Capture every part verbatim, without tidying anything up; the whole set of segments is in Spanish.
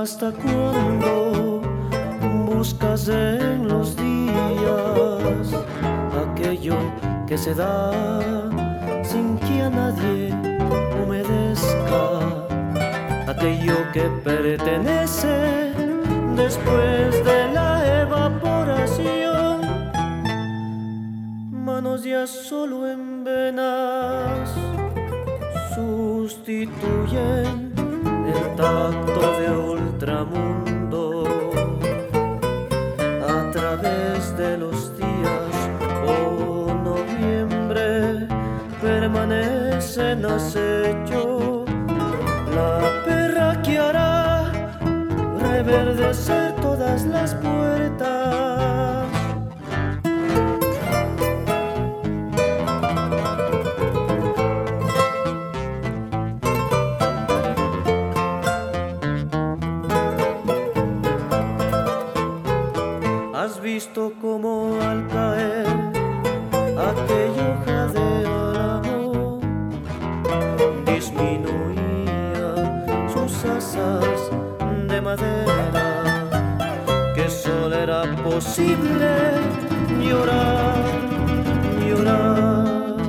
¿Hasta cuándo buscas en los días aquello que se da sin que a nadie humedezca? Aquello que pertenece después de la evaporación. Manos ya solo en venas sustituyen el tacto de ultramundo. A través de los días, oh noviembre, permanece en acecho la perra que hará reverdecer todas las puertas. ¿Has visto cómo al caer aquella hoja de álamo disminuía sus asas de madera? Que solo era posible llorar, llorar,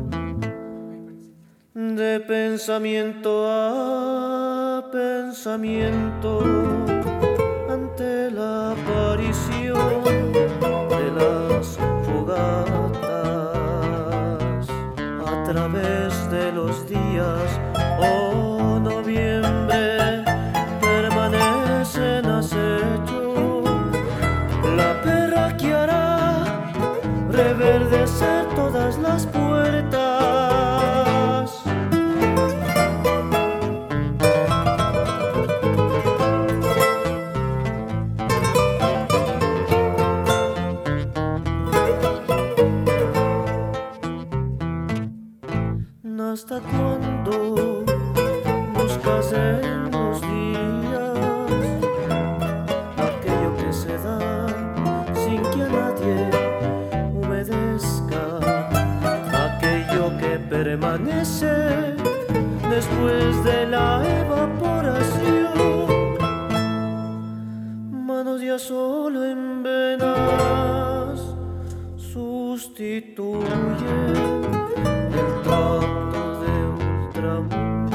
de pensamiento a pensamiento, ante la aparición de las fogatas. A través de los días, oh noviembre, permanece en acecho la perra que hará reverdecer todas las puertas. ¿Hasta cuándo buscas en los días aquello que se da sin que a nadie humedezca? Aquello que permanece después de la evaporación. Manos ya solo en venas sustituyen el tacto de ultramundo.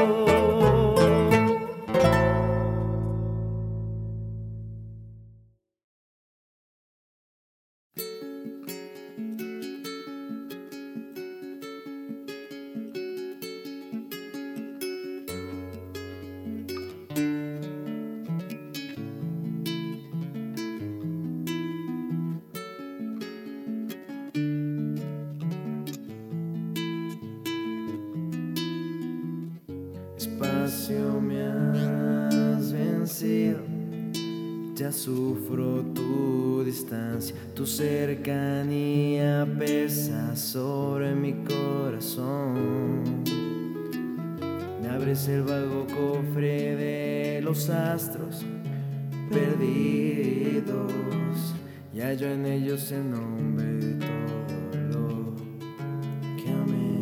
Despacio me has vencido, ya sufro tu distancia, tu cercanía pesa sobre mi corazón. Me abres el vago cofre de los astros perdidos, y hallo en ellos el nombre de todo lo que amé.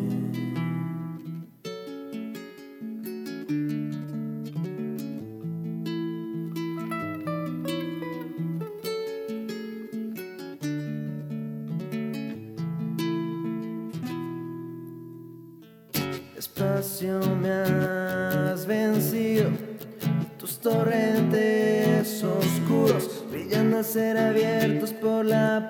Despacio me has vencido, tus torrentes oscuros brillan a ser abiertos por la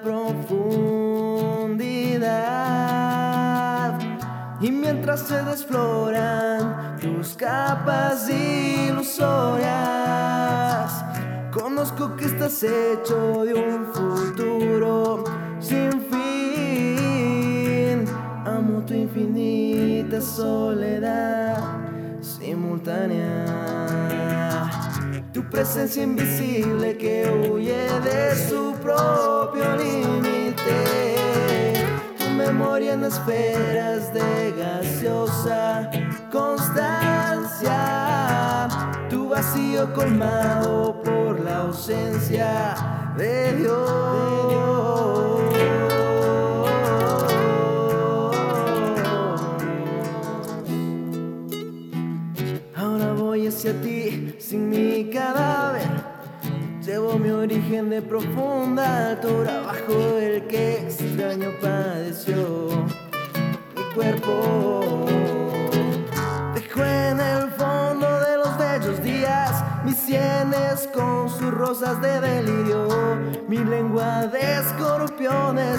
profundidad. Y mientras se desfloran tus capas ilusorias, conozco que estás hecho de un futuro sin fin. Amo tu infinita soledad simultánea, tu presencia invisible que huye de su propio límite, tu memoria en esferas de gaseosa constancia, tu vacío colmado por la ausencia de Dios. hacia ti sin mi cadáver. Llevo mi origen de profunda altura, bajo el que extraño padeció mi cuerpo. Dejo en el fondo de los bellos días mis sienes con sus rosas de delirio, mi lengua de escorpiones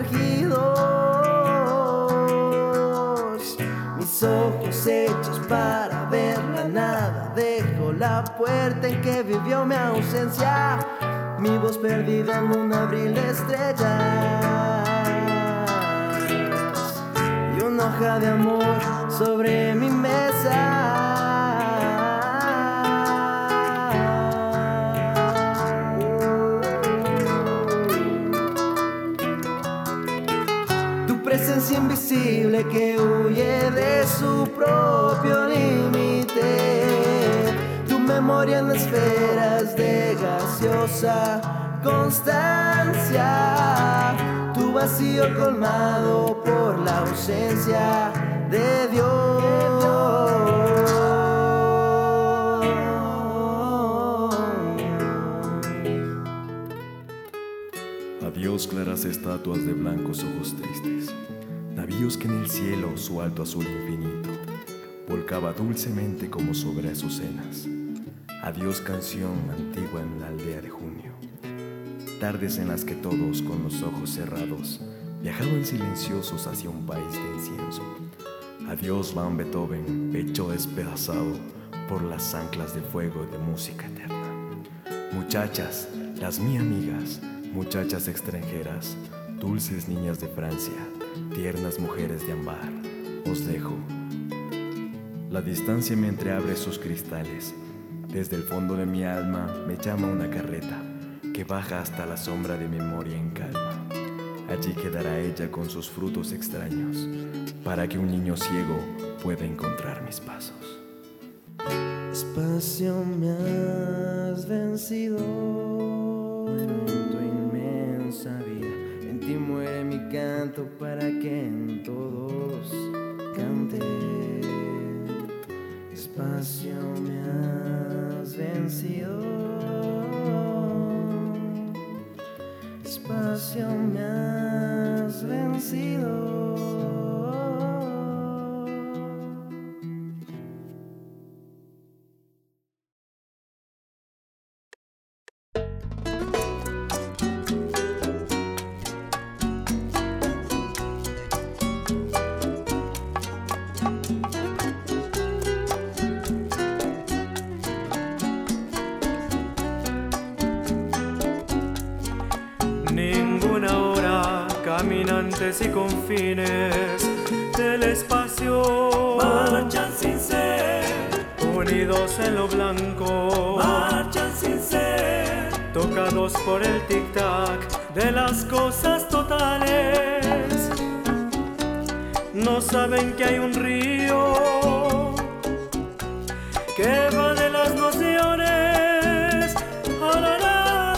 sumergidos, mis ojos hechos para ver la nada. Dejo la puerta en que vivió mi ausencia, mi voz perdida en un abril de estrellas, y una hoja de amor sobre mi mesa. Presencia invisible que huye de su propio límite, tu memoria en esferas de gaseosa constancia, tu vacío colmado por la ausencia de Dios. Adiós, claras estatuas de blancos ojos tristes, navíos que en el cielo su alto azul infinito volcaba dulcemente como sobre azucenas. Adiós, canción antigua en la aldea de junio, tardes en las que todos con los ojos cerrados viajaban silenciosos hacia un país de incienso. Adiós, Van Beethoven, pecho despedazado por las anclas de fuego de música eterna. Muchachas, las mi amigas, muchachas extranjeras, dulces niñas de Francia, tiernas mujeres de ámbar, os dejo. La distancia me entreabre sus cristales. Desde el fondo de mi alma me llama una carreta que baja hasta la sombra de memoria en calma. Allí quedará ella con sus frutos extraños, para que un niño ciego pueda encontrar mis pasos. Espacio, me has vencido en tu inmensa vida. En ti muere mi canto para que en todos cante. Espacio, me has vencido. Espacio, me has vencido. Caminantes y confines del espacio marchan sin ser, unidos en lo blanco, marchan sin ser, tocados por el tic-tac de las cosas totales. No saben que hay un río que va de las nociones a la nada.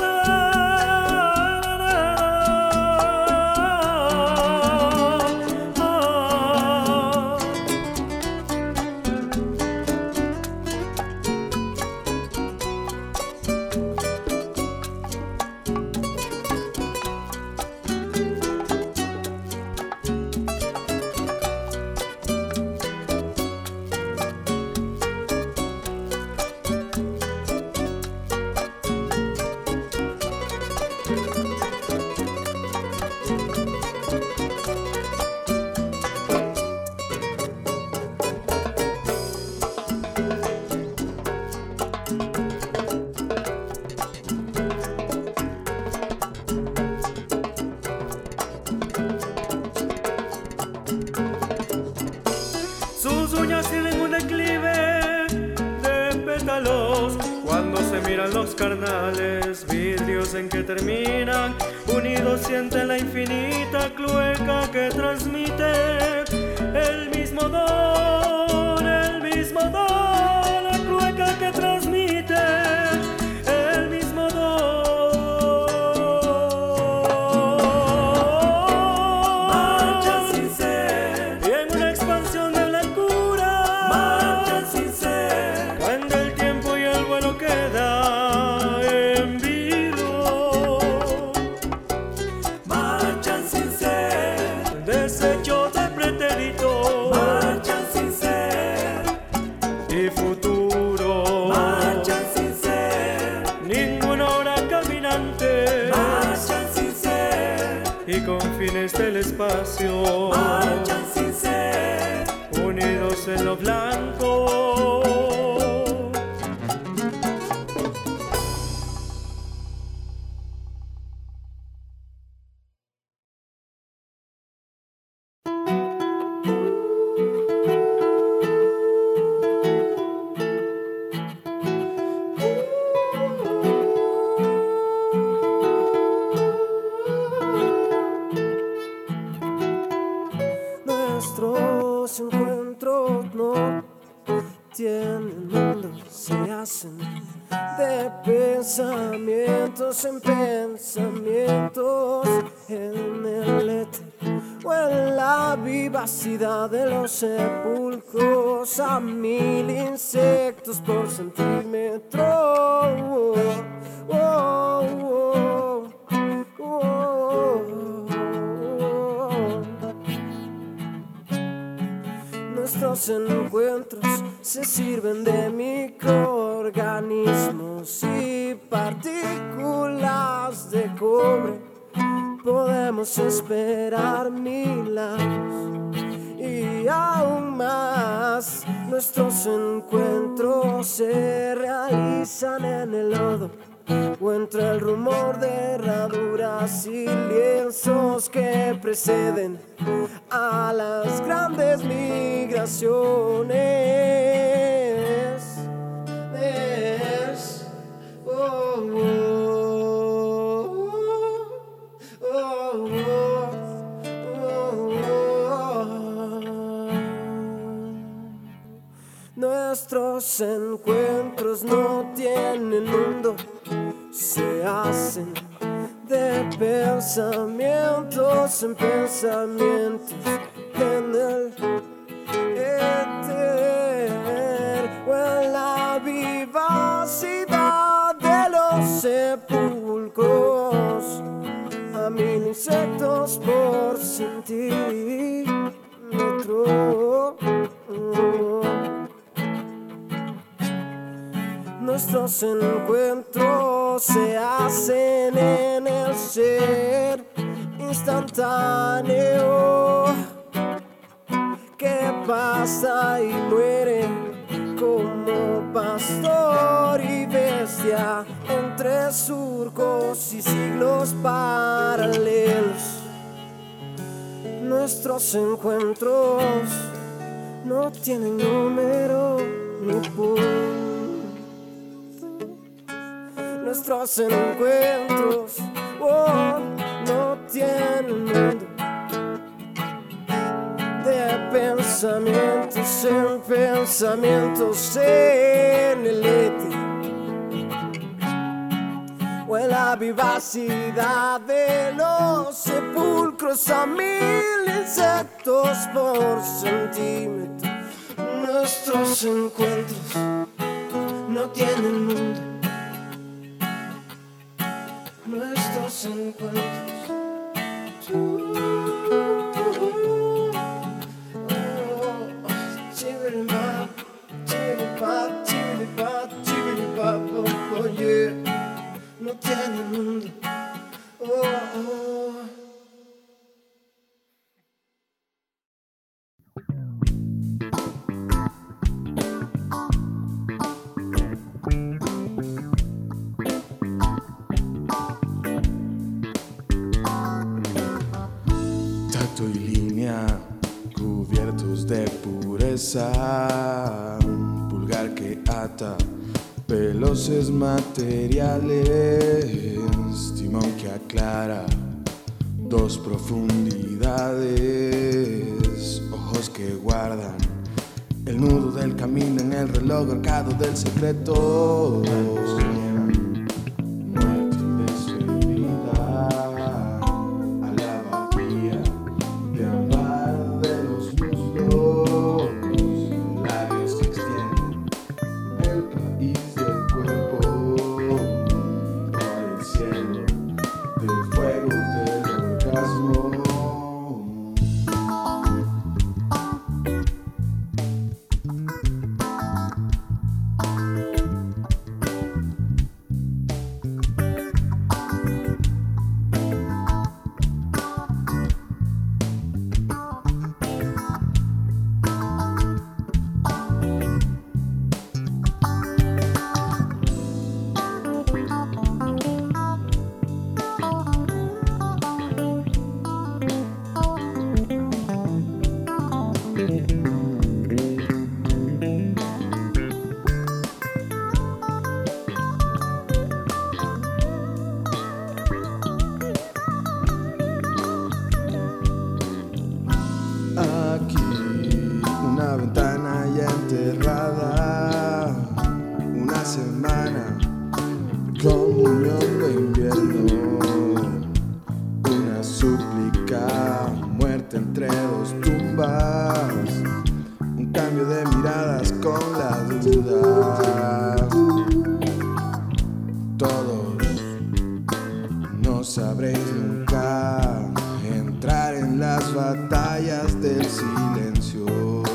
Cuando se miran los carnales, vidrios en que terminan, unidos sienten la infinita cloaca que transmite el mismo don, el mismo don, la cloaca que transmite el mismo don. marchan sin ser, Y en una expansión de blancura, marchan sin ser, cuando el tiempo confines del espacio, marchan sin ser, unidos en lo blanco. Nuestros encuentros no tienen mundo, se hacen de pensamientos en pensamientos, en el éter o en la vivacidad de los sepulcros, a mil insectos por centímetro. Oh, oh, oh, oh, oh. Nuestros encuentros se sirven de microorganismos y partículas de cobre. Podemos esperar milagros y aún más. Nuestros encuentros se realizan en el lodo o entre el rumor de herraduras y lienzos que preceden a las grandes migraciones. Es, oh, oh, oh, oh, oh, oh. Nuestros encuentros no tienen mundo, se hacen de pensamientos en pensamientos, en el éter o en la vivacidad de los sepulcros, a mil insectos por centímetro. Nuestros encuentros se hacen en el ser instantáneo que pasa y muere como pastor y bestia entre surcos y siglos paralelos. Nuestros encuentros no tienen número ni punto. Nuestros encuentros oh, no tienen mundo, de pensamientos en pensamientos en el éter o en la vivacidad de los sepulcros, a mil insectos por centímetro. Nuestros encuentros no tienen mundo, nuestros encuentros. Chibiripap, chibiripap, chibiripap, chibiripap, oh yeah, no tiene mundo. Oh, oh. Tacto y línea cubiertos de pureza, un pulgar que ata veloces materiales, timón que aclara dos profundidades, ojos que guardan el nudo del camino en el reloj arcado del secreto. Muerte y despedida a la bahía de ámbar de los muslos, labios que extienden el país del cuerpo por el cielo del fuego del orgasmo. semana de comunión de invierno, una súplica, muerte entre dos tumbas, un cambio de miradas con la duda. Todos no sabréis nunca entrar en las batallas del silencio.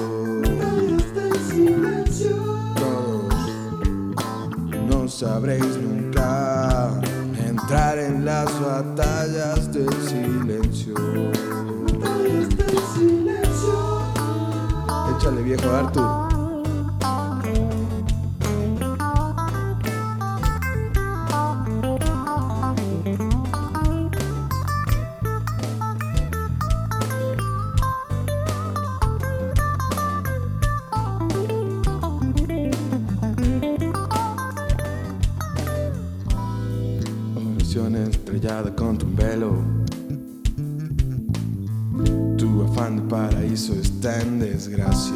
Todos no sabréis nunca entrar en las batallas del silencio. Échale, viejo Arthur. Estrellada contra un velo, tu afán de paraíso está en desgracia,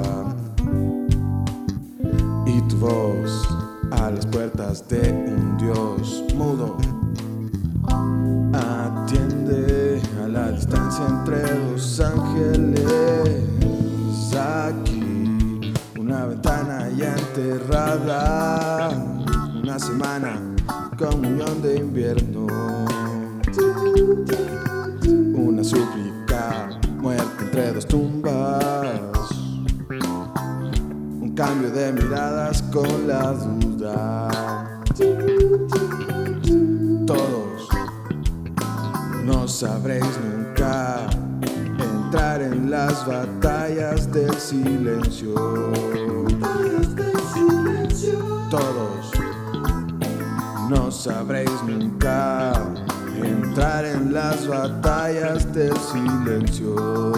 y tu voz a las puertas de un Dios mudo atiende a la distancia entre dos ángeles. Aquí una ventana ya enterrada, una semana comunión de invierno, una súplica, muerte entre dos tumbas, un cambio de miradas con la duda. Todos no sabréis nunca entrar en las batallas del silencio. Todos no sabréis nunca entrar en las batallas del silencio.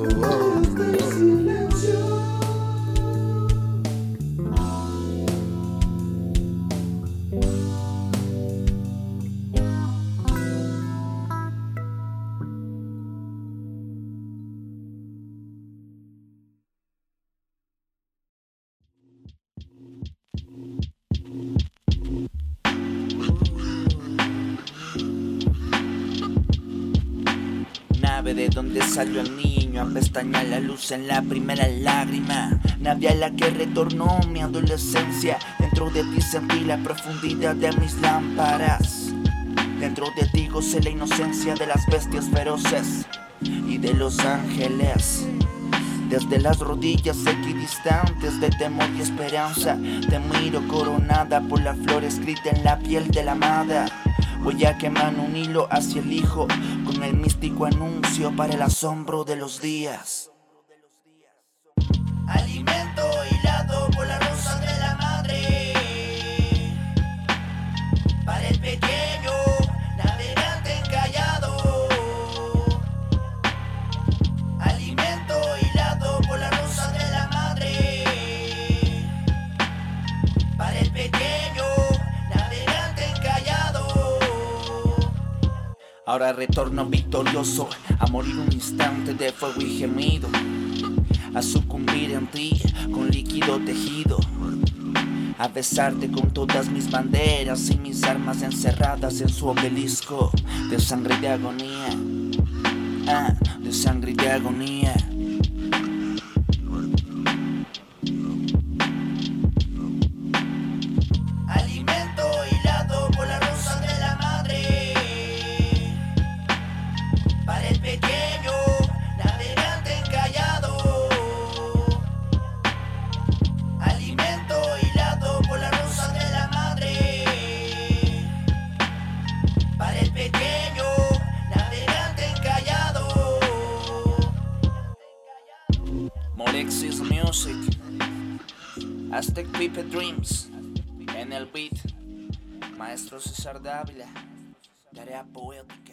De donde salió el niño a pestañear la luz en la primera lágrima, nave a la que retornó mi adolescencia. Dentro de ti sentí la profundidad de mis lámparas, dentro de ti gocé la inocencia de las bestias feroces y de los ángeles. Desde las rodillas equidistantes de temor y esperanza, te miro coronada por la flor escrita en la piel de la amada. Voy a quemar un hilo hacia el hijo con el místico anuncio para el asombro de los días. Alimento hilado por la rosa de la madre, para el pequeño navegante encallado. Alimento hilado por la rosa de la madre, para el pequeño navegante encallado. Ahora retorno victorioso a morir un instante de fuego y gemido, a sucumbir en ti con líquido tejido, a besarte con todas mis banderas y mis armas encerradas en su obelisco de sangre de agonía, ah, de sangre de agonía. Morexis Music, Aztec Pipe Dreams, en el beat, Maestro César Dávila, tarea poética.